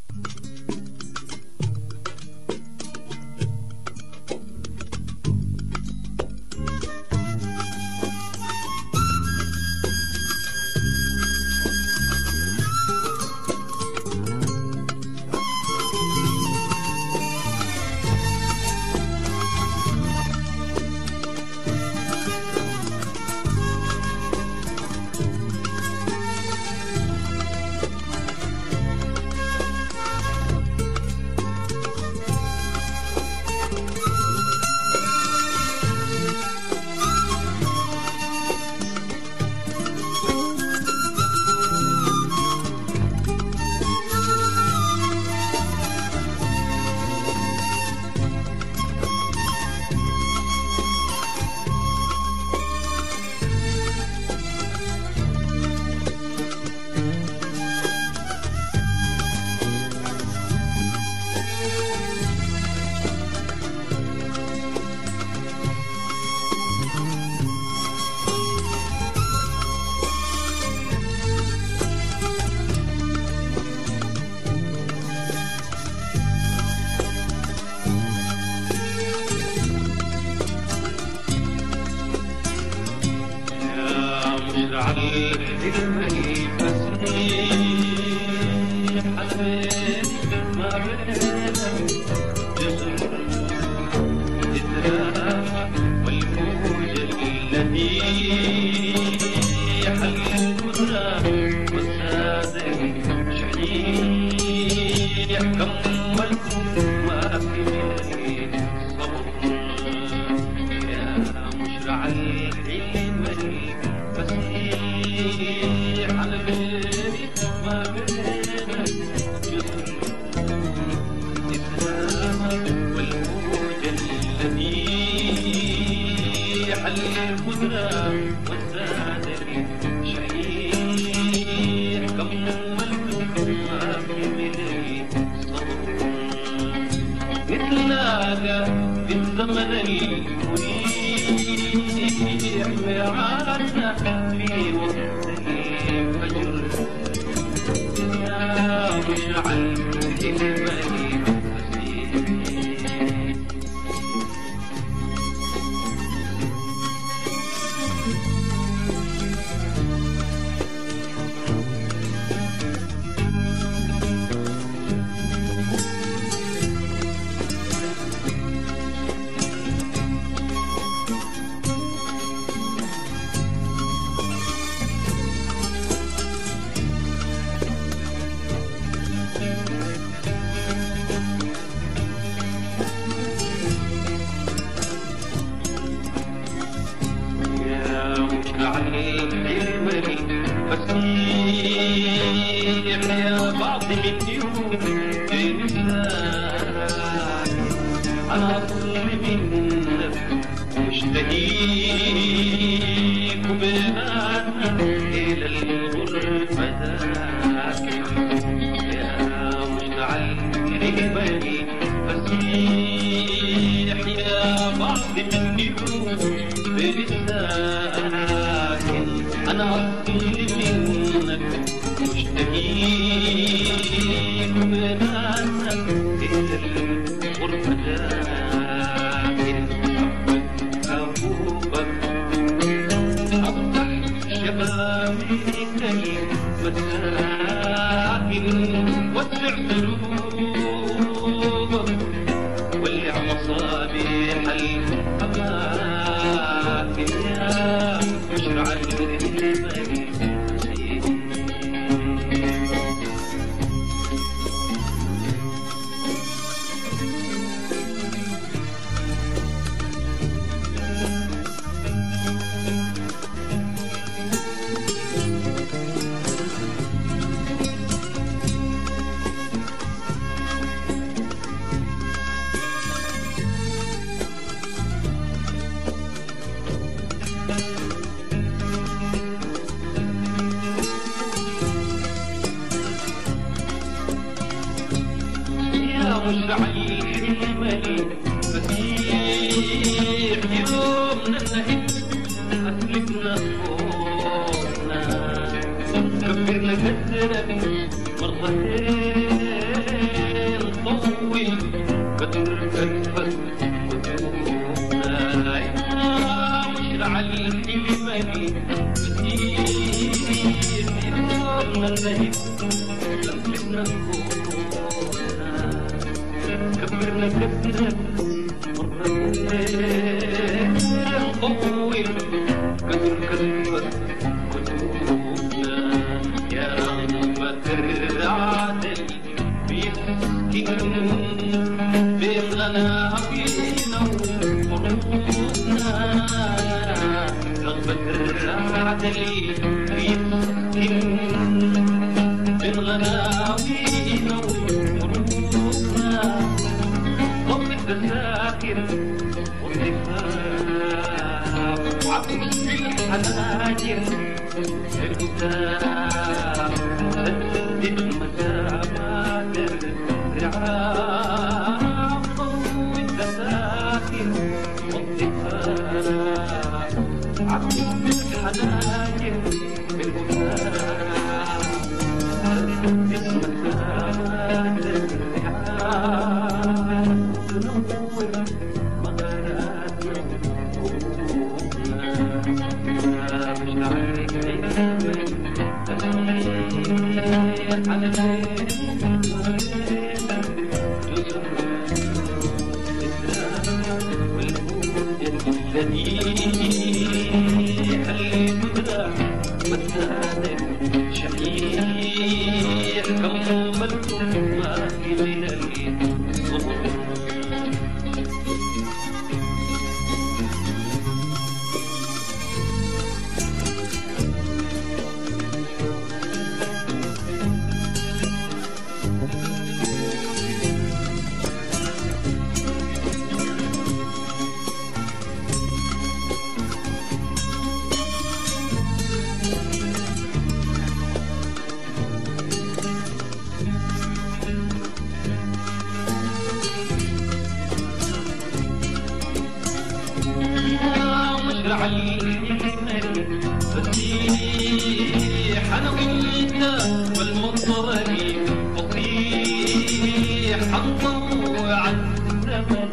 كبرنا كسرك مرتين كفت قدومنا واشرع الكلمة بسير نورنا الليل لمسنا نفوسنا كبرنا كبرنا نطول كبر كفت قدومنا يا رحمة العدل بيسكن بيغنى بينا وقلوبنا رغبة العدل بيسكن بيغنى بينا وقلوبنا ضم التذاكر والدفاع وعبد الحناجر الكتاب سدد المسامات الرعاع ضوء التذاكر والدفاع عبد الحناجر الكتاب سدد المسامات الرعاع تنور مغارات الذي المدرع والسادة شحيح كملت ما في من الظهور مشرع الإيمان فسيح أنا وأنت والمطر فصيح نطوع الزمن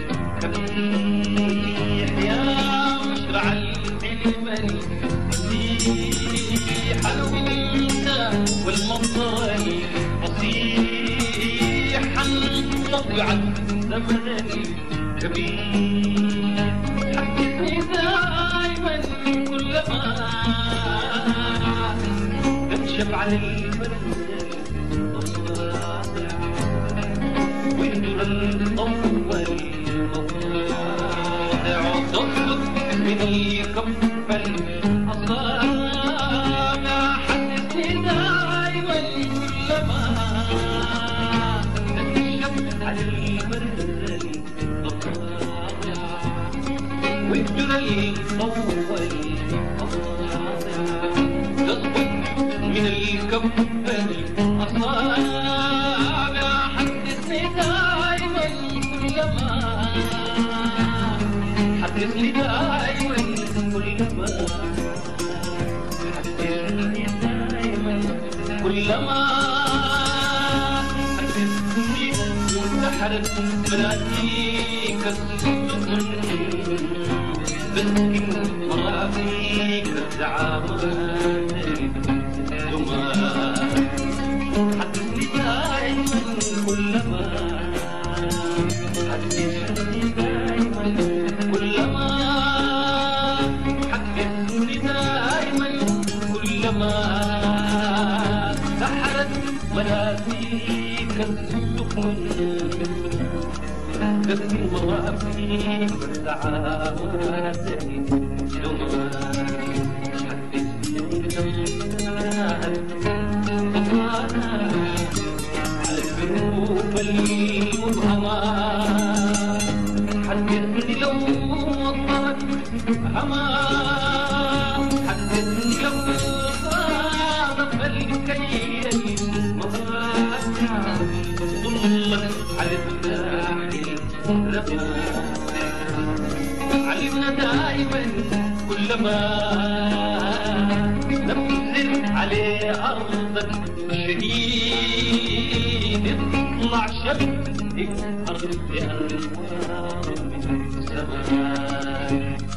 كميح يا مشرع الإيمان فسيح أنا وأنت والمطر فصيح نطوع الزمن كبير دائما كلما ننشف على المنزل الصادع ويندر الأول الموضع تصدق من الكف الأصابع حسسني دائما كلما ننشف على المنزل ويجرى الأول تصبح من الكف الأصابع حسسني دائما كلما حسسني دائما كلما حسسني دائما كلما حسسني انتحرت بلاديك السجن بسكن مرافيك الزعامات الدماء حسسني دائما كلما حسسني دائما كلما حسسني دائما كلما سحرت مرافيك السجن تسكن مرافيك والسعامات دماء حسسني طفانا على الذنوب المبهمة حسسني لو وضعت هما حسسني لو صادف الكيل مضاجع ظلت على علمنا دائما كلما ننزل عليه أرضك شديد اطلع شبك أرض بأنوار من زمان